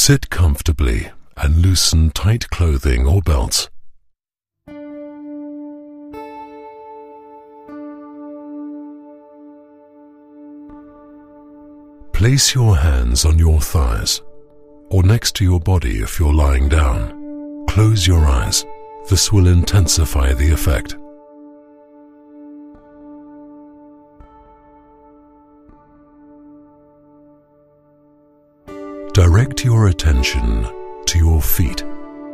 Sit comfortably and loosen tight clothing or belts. Place your hands on your thighs or next to your body if you're lying down. Close your eyes. This will intensify the effect. Direct your attention to your feet.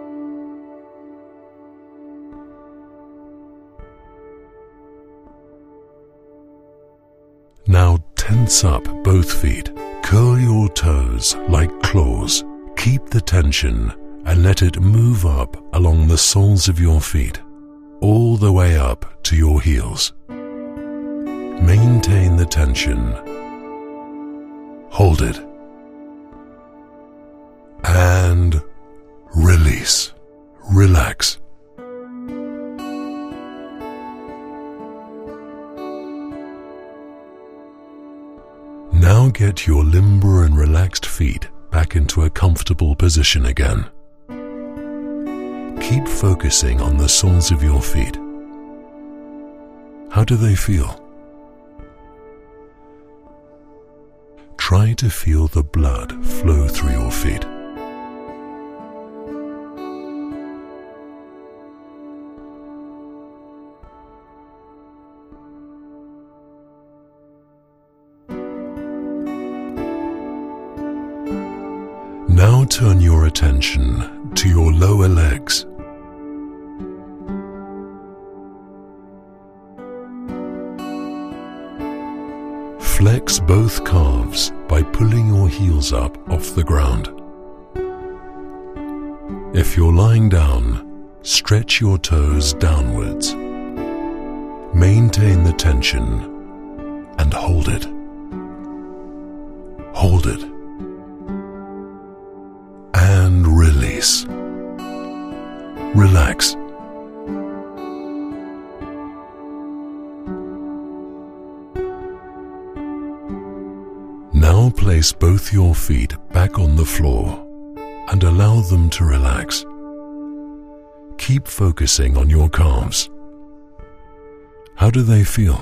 Now tense up both feet. Curl your toes like claws. Keep the tension and let it move up along the soles of your feet, all the way up to your heels. Maintain the tension. Hold it. And release. Relax. Now get your limber and relaxed feet back into a comfortable position again. Keep focusing on the soles of your feet. How do they feel? Try to feel the blood flow through your feet. Now turn your attention to your lower legs. Flex both calves by pulling your heels up off the ground. If you're lying down, stretch your toes downwards. Maintain the tension and hold it. Hold it. And release. Relax. Now place both your feet back on the floor and allow them to relax. Keep focusing on your calves. How do they feel?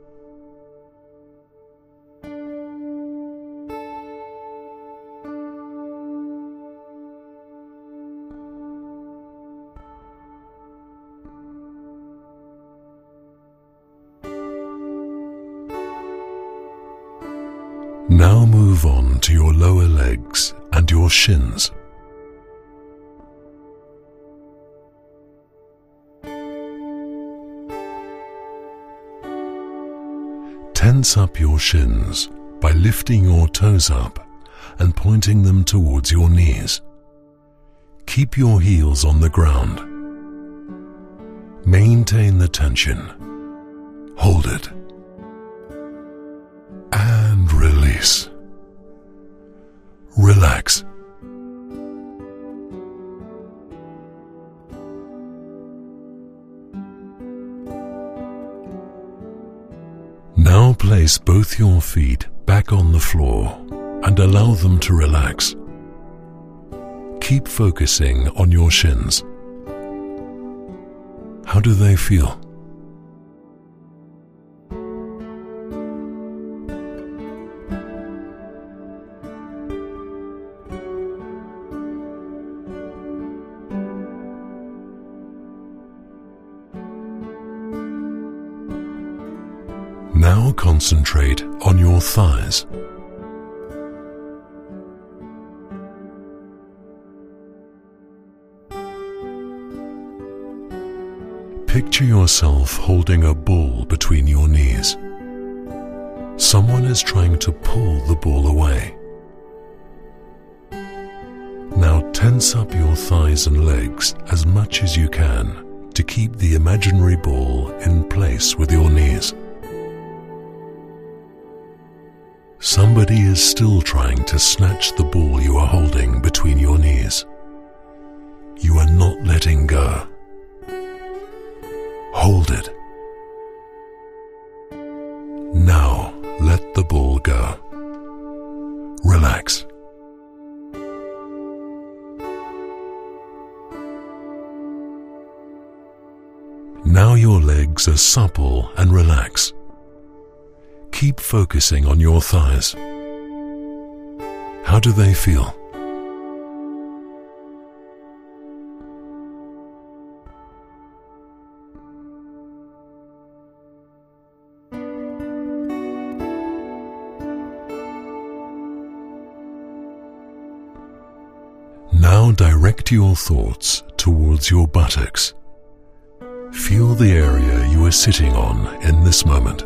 Now move on to your lower legs and your shins. Tense up your shins by lifting your toes up and pointing them towards your knees. Keep your heels on the ground. Maintain the tension. Hold it. And release. Relax. Now place both your feet back on the floor and allow them to relax. Keep focusing on your shins. How do they feel? Now concentrate on your thighs. Picture yourself holding a ball between your knees. Someone is trying to pull the ball away. Now tense up your thighs and legs as much as you can to keep the imaginary ball in place with your knees. Somebody is still trying to snatch the ball you are holding between your knees. You are not letting go. Hold it. Now let the ball go. Relax. Now your legs are supple and relax. Keep focusing on your thighs. How do they feel? Now direct your thoughts towards your buttocks. Feel the area you are sitting on in this moment.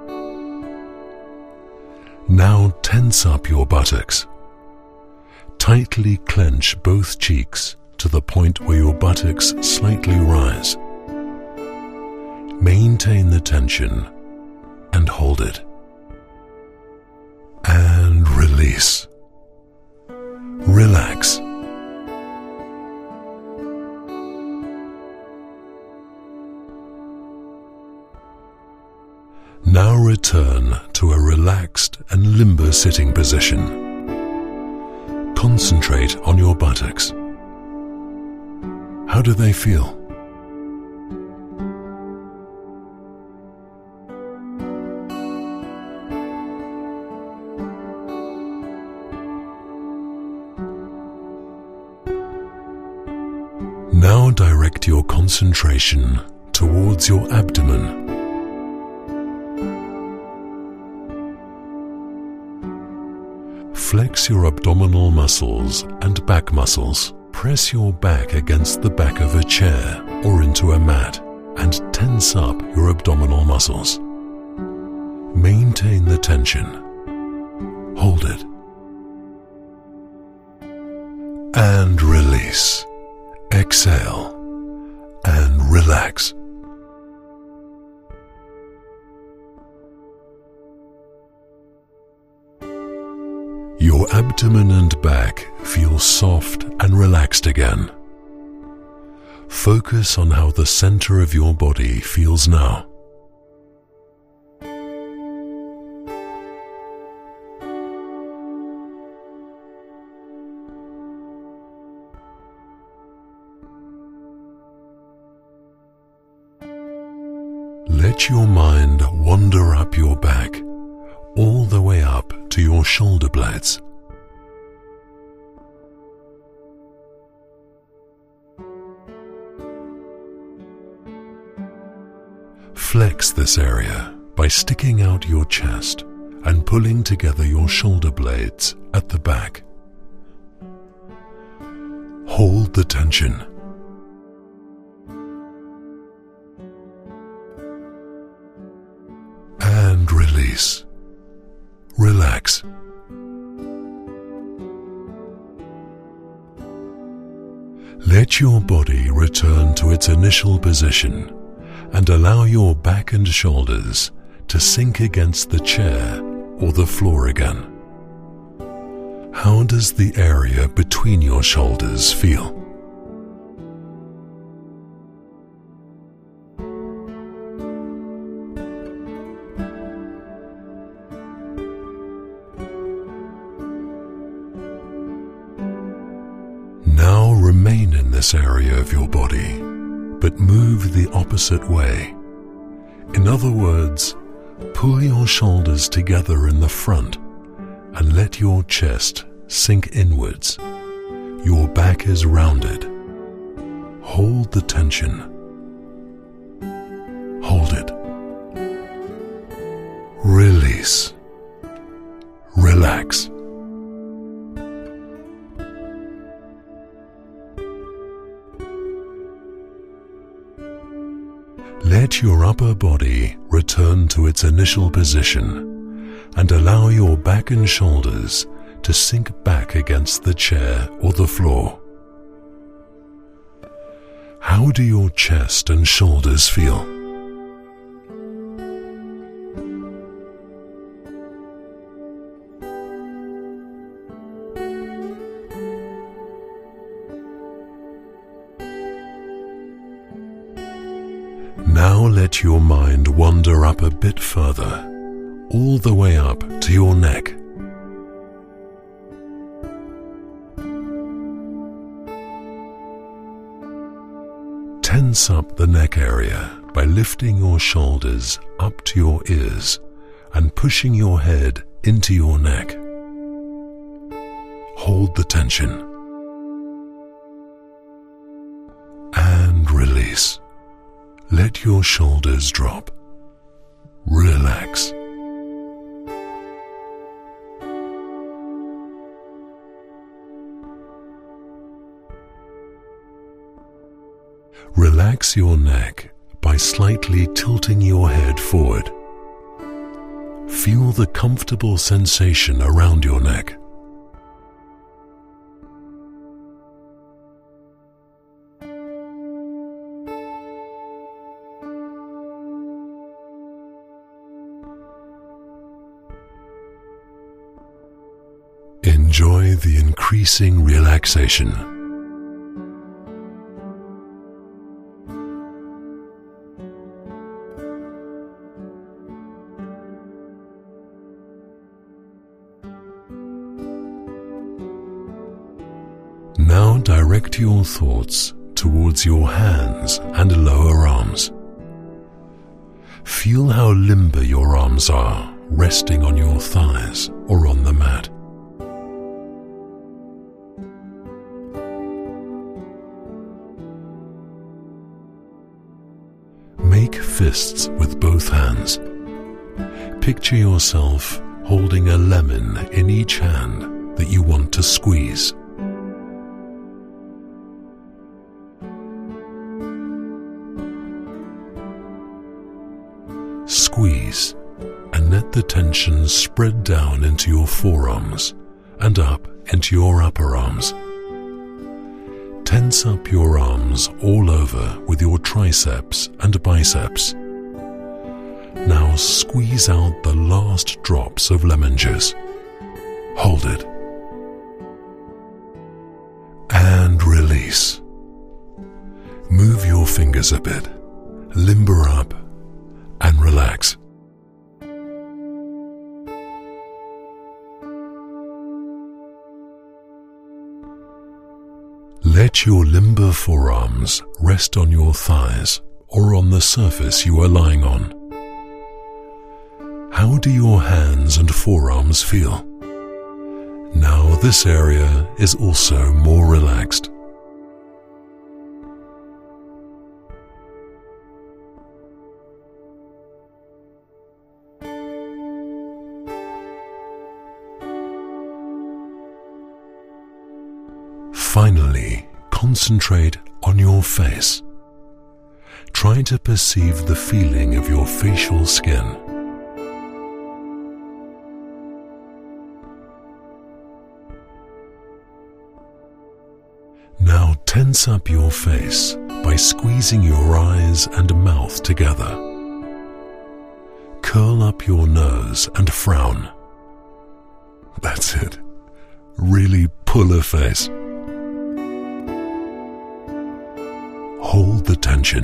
Now tense up your buttocks. Tightly clench both cheeks to the point where your buttocks slightly rise. Maintain the tension and hold it. And release. Relax. Now return to a relaxed and limber sitting position. Concentrate on your buttocks. How do they feel? Now direct your concentration towards your abdomen. Flex your abdominal muscles and back muscles. Press your back against the back of a chair or into a mat and tense up your abdominal muscles. Maintain the tension. Hold it. And release. Exhale and relax. Your abdomen and back feel soft and relaxed again. Focus on how the center of your body feels now. Let your mind wander up your back, all the way up to your shoulder blades. Flex this area by sticking out your chest and pulling together your shoulder blades at the back. Hold the tension. And release. Relax. Let your body return to its initial position and allow your back and shoulders to sink against the chair or the floor again. How does the area between your shoulders feel? Now remain in this area of your body, but move the opposite way. In other words, pull your shoulders together in the front and let your chest sink inwards. Your back is rounded. Hold the tension. Hold it. Release. Relax. Let your upper body return to its initial position and allow your back and shoulders to sink back against the chair or the floor. How do your chest and shoulders feel? Now let your mind wander up a bit further, all the way up to your neck. Tense up the neck area by lifting your shoulders up to your ears and pushing your head into your neck. Hold the tension and release. Let your shoulders drop. Relax. Relax your neck by slightly tilting your head forward. Feel the comfortable sensation around your neck. Enjoy the increasing relaxation. Now direct your thoughts towards your hands and lower arms. Feel how limber your arms are, resting on your thighs or on the mat. Make fists with both hands. Picture yourself holding a lemon in each hand that you want to squeeze. Squeeze and let the tension spread down into your forearms and up into your upper arms. Tense up your arms all over with your triceps and biceps. Now squeeze out the last drops of lemon juice. Hold it. And release. Move your fingers a bit. Limber up and relax. Let your limber forearms rest on your thighs or on the surface you are lying on. How do your hands and forearms feel? Now this area is also more relaxed. Finally, concentrate on your face. Try to perceive the feeling of your facial skin. Now tense up your face by squeezing your eyes and mouth together. Curl up your nose and frown. That's it. Really pull a face. Hold the tension.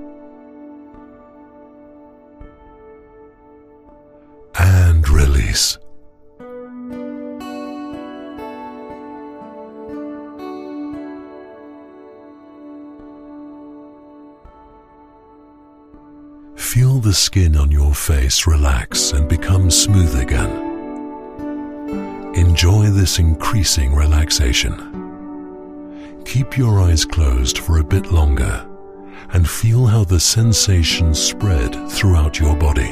And release. Feel the skin on your face relax and become smooth again. Enjoy this increasing relaxation. Keep your eyes closed for a bit longer and feel how the sensations spread throughout your body.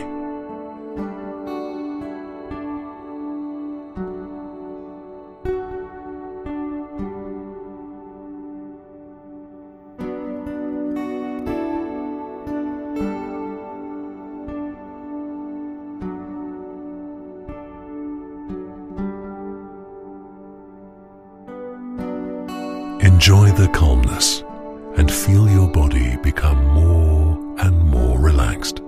Enjoy the calmness and feel your body become more and more relaxed.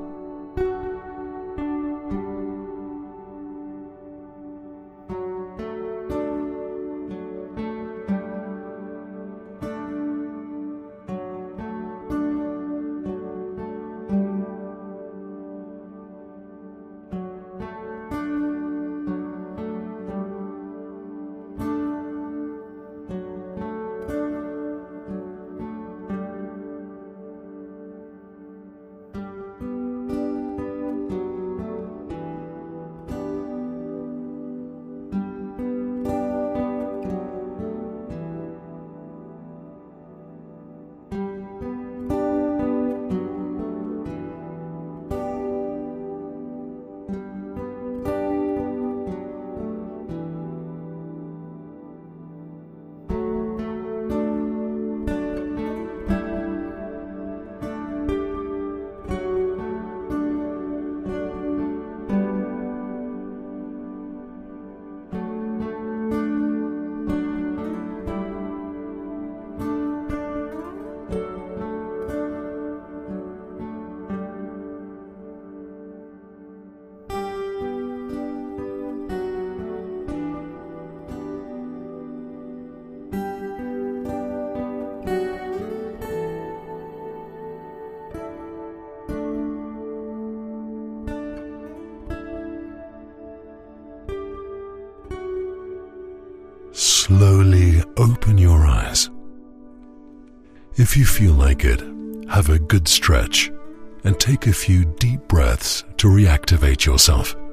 slowly open your eyes. If you feel like it, have a good stretch and take a few deep breaths to reactivate yourself.